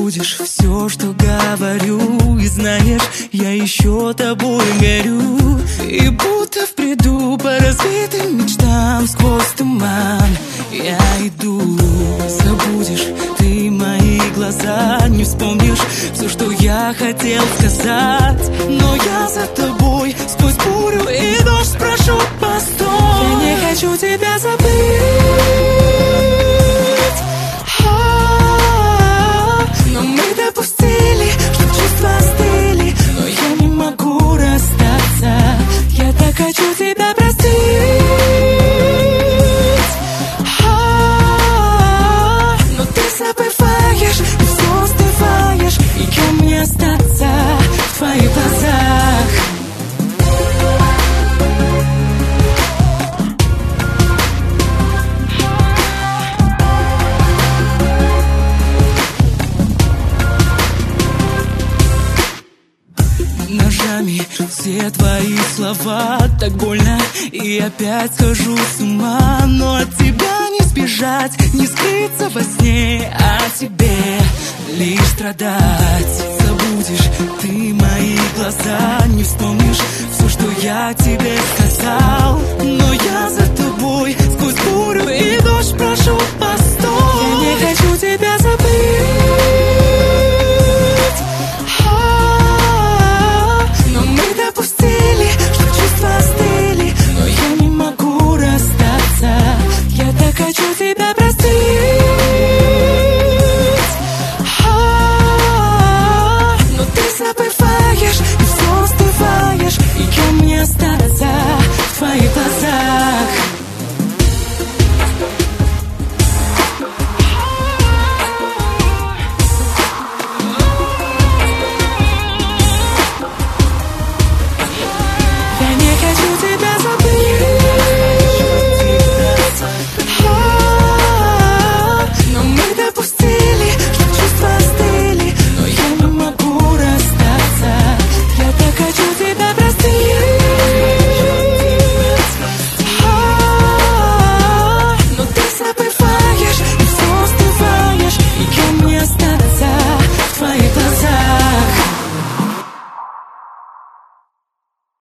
забудешь все, что говорю. И знаешь, я еще тобой горю. И будто в бреду по разбитым мечтам сквозь туман я иду. Забудешь ты мои глаза, не вспомнишь все, что я хотел сказать. Но я за тобой сквозь бурю и дождь спрошу: постой. Я не хочу тебя забыть, но мы допустили, что чувства остыли. Но я не могу расстаться. Я так хочу тебя простить, но ты забываешь и все остываешь. И кем мне остаться в твоих глазах? Ножами все твои слова, так больно, и опять схожу с ума. Но от тебя не сбежать, не скрыться во сне, а тебе лишь страдать. Забудешь ты мои глаза, не вспомнишь все, что я тебе сказал. Но я за тобой сквозь бурю и дождь прошу: постой. Я не хочу тебя забыть,